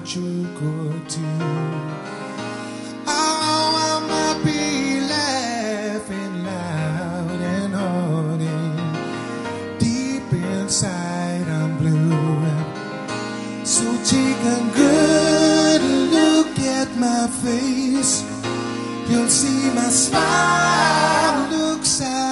what you could do. Oh, I might be laughing loud and hard, deep inside I'm blue. So take a good look at my face. You'll see my smile looks out